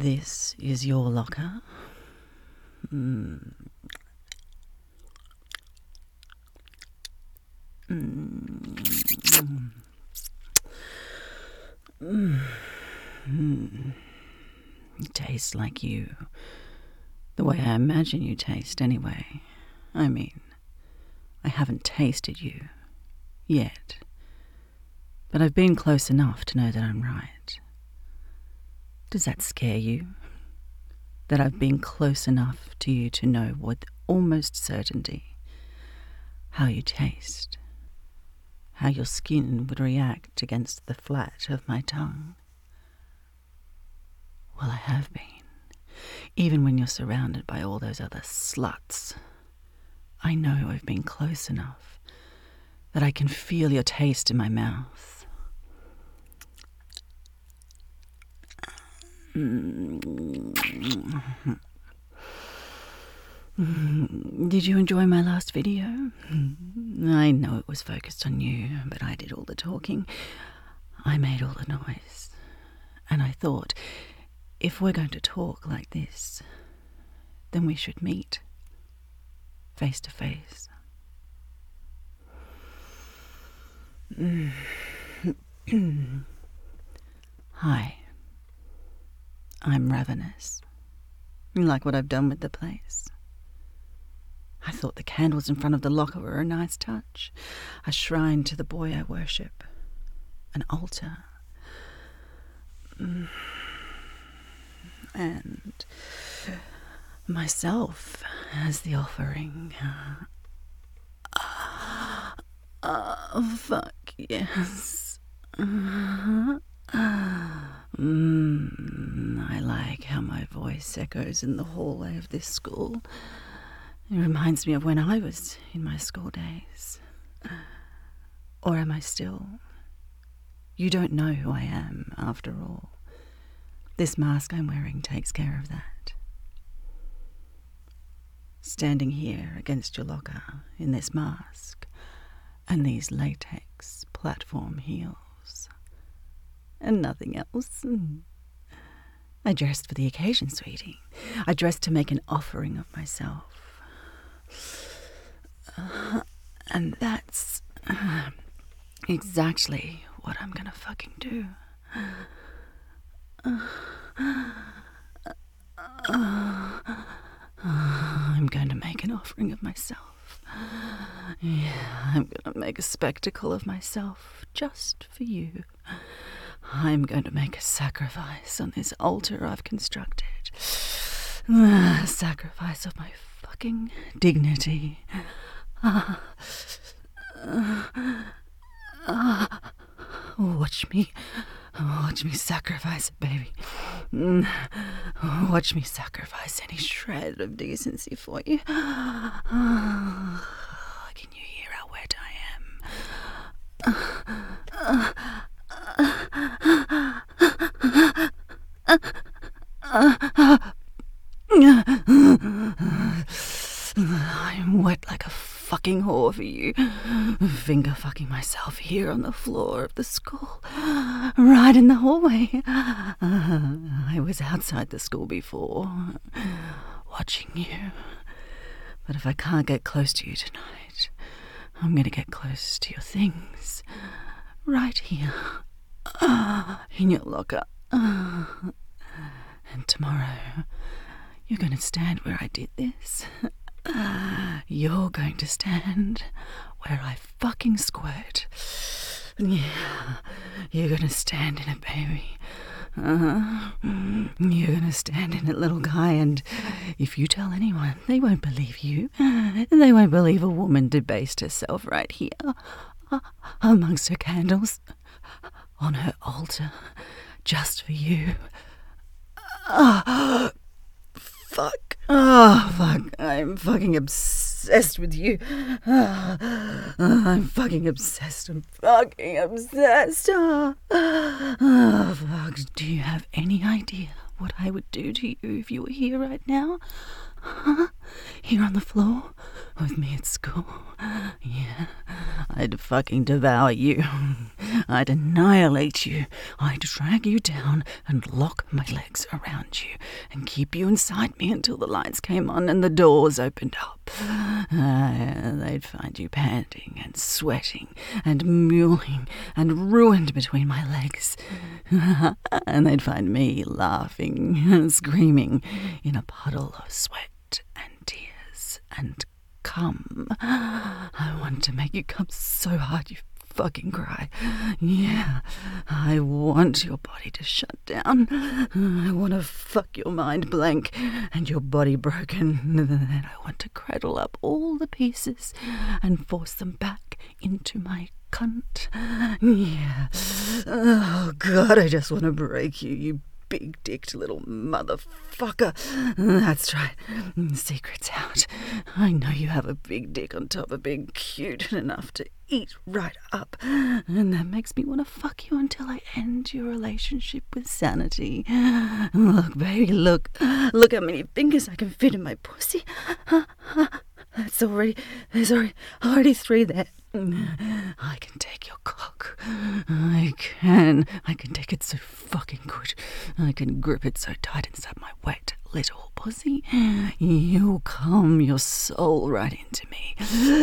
This is your locker. You taste like you. The way I imagine you taste, anyway. I mean, I haven't tasted you yet. But I've been close enough to know that I'm right. Does that scare you? That I've been close enough to you to know with almost certainty how you taste, how your skin would react against the flat of my tongue? Well, I have been. Even when you're surrounded by all those other sluts, I know I've been close enough that I can feel your taste in my mouth. Did you enjoy my last video? I know it was focused on you, but I did all the talking. I made all the noise. And I thought, if we're going to talk like this, then we should meet face to face. Hi. I'm ravenous. You like what I've done with the place? I thought the candles in front of the locker were a nice touch. A shrine to the boy I worship. An altar. And myself as the offering. Fuck yes. I like how my voice echoes in the hallway of this school. It reminds me of when I was in my school days. Or am I still? You don't know who I am, after all. This mask I'm wearing takes care of that. Standing here against your locker in this mask and these latex platform heels. And nothing else. I dressed for the occasion, sweetie. I dressed to make an offering of myself. And that's exactly what I'm gonna fucking do. I'm going to make an offering of myself. Yeah, I'm gonna make a spectacle of myself just for you. I'm going to make a sacrifice on this altar I've constructed. A sacrifice of my fucking dignity. Watch me sacrifice it, baby. Watch me sacrifice any shred of decency for you. Can you hear how wet I am? I'm wet like a fucking whore for you. Finger fucking myself here on the floor of the school. Right in the hallway. I was outside the school before, watching you. But if I can't get close to you tonight, I'm gonna get close to your things. Right here. In your locker. And tomorrow, you're gonna stand where I did this. You're going to stand where I fucking squirt. Yeah, you're gonna stand in it, baby. You're gonna stand in it, little guy, and if you tell anyone, they won't believe you. They won't believe a woman debased herself right here, amongst her candles, on her altar, just for you. Fuck. Oh, fuck. I'm fucking obsessed with you. I'm fucking obsessed. I'm fucking obsessed. Oh, fuck. Do you have any idea what I would do to you if you were here right now? Huh? here on the floor with me at school. Yeah, I'd fucking devour you. I'd annihilate you. I'd drag you down and lock my legs around you and keep you inside me until the lights came on and the doors opened up. They'd find you panting and sweating and mewling and ruined between my legs. And they'd find me laughing and screaming in a puddle of sweat and tears and cum. I want to make you come so hard you fucking cry. Yeah, I want your body to shut down. I want to fuck your mind blank and your body broken. And I want to cradle up all the pieces and force them back into my cunt. Yeah. Oh, God, I just want to break you, you big-dicked little motherfucker. That's right. Secret's out. I know you have a big dick on top of being cute enough to eat right up. And that makes me want to fuck you until I end your relationship with sanity. Look, baby, look. Look how many fingers I can fit in my pussy. There's already 3 there. I can take your cock. I can take it so fucking good. I can grip it so tight inside my wet little pussy. You'll calm your soul right into me.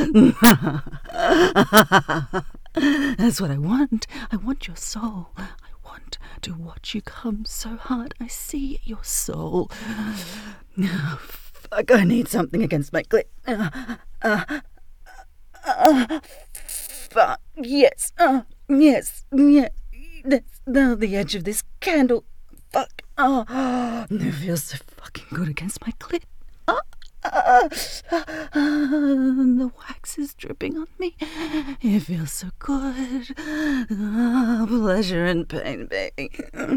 That's what I want. I want your soul. I want to watch you come so hard I see your soul. Fuck, I need something against my clit. Fuck, yes, yes, yeah. That's the edge of this candle. Fuck, it feels so fucking good against my clit. The wax is dripping on me. It feels so good. Pleasure and pain, baby.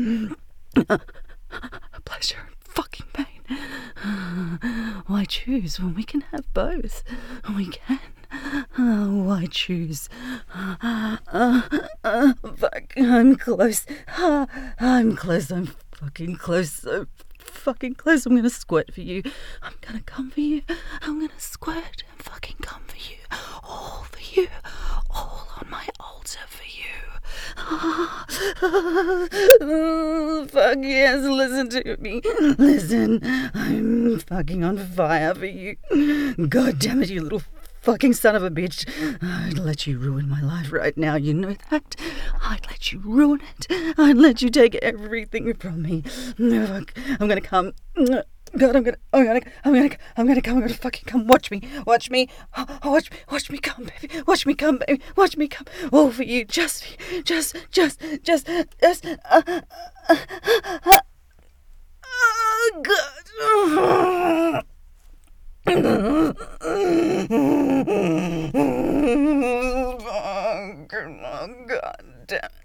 Pleasure and fucking pain. Why choose when we can have both? We can. Why choose? Fuck, I'm close. I'm close. I'm fucking close. So fucking close. I'm gonna squirt for you. I'm gonna come for you. I'm gonna squirt and fucking come for you. All for you. All on my altar for you. Fuck yes, listen to me. Listen, I'm fucking on fire for you. God damn it, you little fucking son of a bitch. I'd let you ruin my life right now, you know that? I'd let you ruin it. I'd let you take everything from me. Fuck, I'm gonna come. God, I'm gonna fucking come. Watch me come, baby. Watch me come, baby. Watch me come. All for you, just for you, just. Oh, God. Oh, God damn it.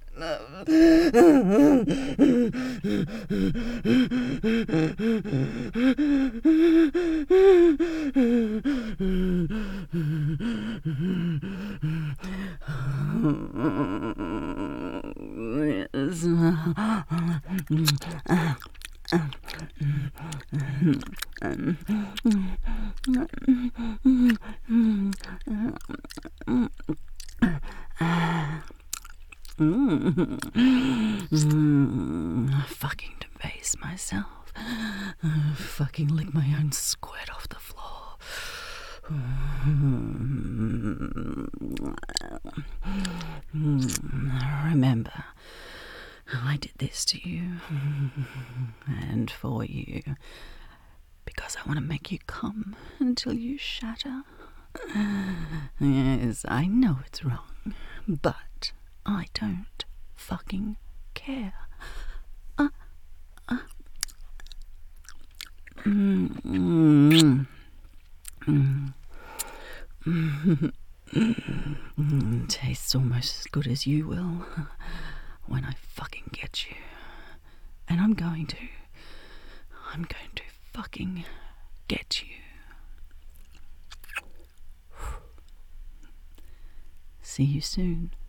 Fucking debase myself. Fucking lick my own squirt off the floor. Remember, I did this to you and for you because I want to make you come until you shatter. Yes, I know it's wrong, but I don't fucking care. Tastes almost as good as you will when I fucking get you. And I'm going to fucking get you. See you soon.